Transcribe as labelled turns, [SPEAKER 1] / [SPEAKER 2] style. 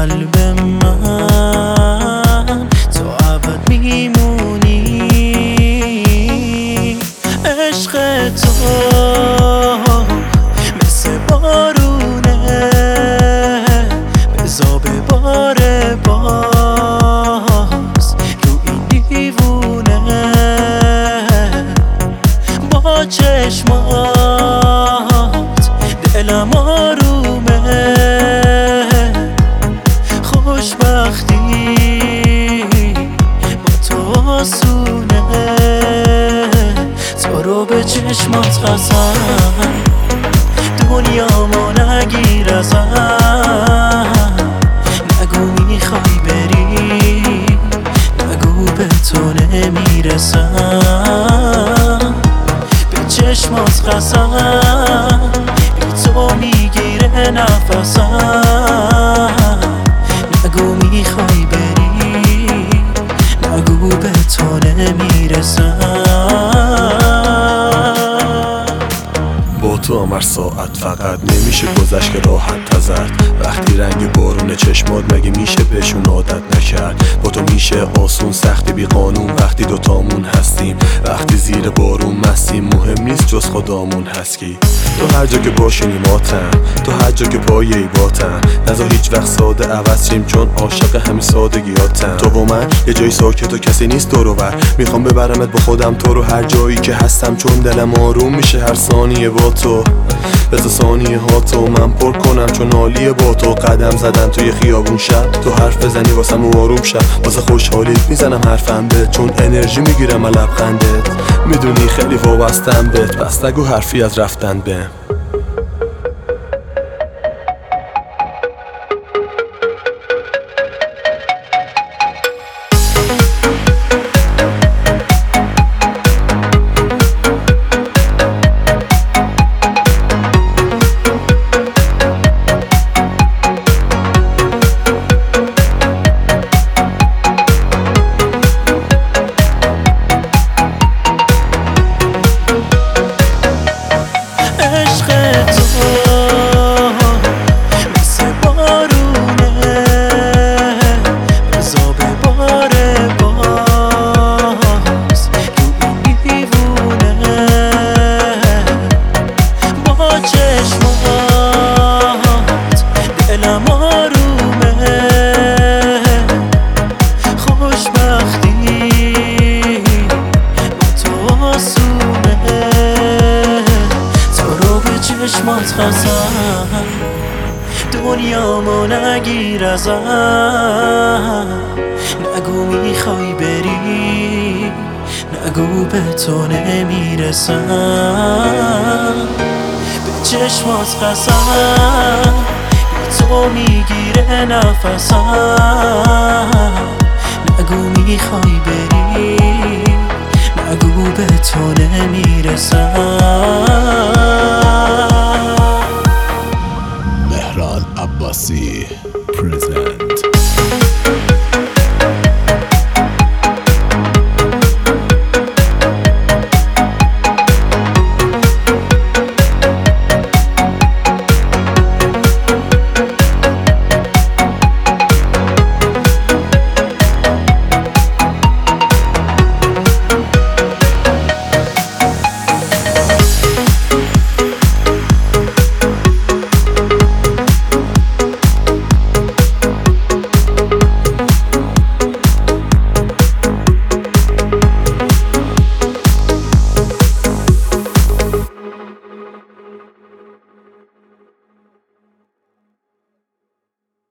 [SPEAKER 1] قلب من تو ابد میمونی. عشق تو مثل بارونه بزا بباره باز رو این دیوونه. با چشمات دلم آرومه، خوشبختی با تو آسونه. تو رو به چشمات قسم دنیامو نگیر ازم. نگو میخوای بری، نگو به تو نمیرسم. به چشمات قسم بی تو میگیره نفسم. نگو میخوای بری، نگو به تو نمیرسم.
[SPEAKER 2] با تو هم هر ساعت فقط نمیشه گذشت که راحت تزد. وقتی رنگ بارون چشمات مگه میشه بهشون عادت نکرد. با تو میشه آسون سختی بی قانون وقتی دوتامون هستیم. وقتی زیر بارون مستیم مهم نیست جز خدامون هست کی. تو هر جا که باشی ماتم، تو هر جا که پای ایباتم. نذار هیچ وقت ساده عوض شیم چون عاشق همین سادگیاتم. تو و من یه جای ساکت و کسی نیست دورور. میخوام ببرمت با خودم تو رو هر جایی که هستم چون دلم آروم میشه هر ثانیه با تو. بذار ثانیه ها تو من پر کنم چون عالیه با تو. قدم زدن توی خیابون شب تو حرف بزنی واسم آروم شب. واسه خوشحالیت میزنم حرفم به چون انرژی میگیرم از لبخندت. میدونی خیلی وابستم بهت بس نگو حرفی از رفتن بهم.
[SPEAKER 1] چشمات قسم دنیامو نگیر ازم. نگو میخوای بری، نگو به تو نمیرسم. به چشمات قسم بی تو میگیره نفسم. نگو میخوای بری، نگو به تو نمیرسم.
[SPEAKER 3] Mehran Abbasi present.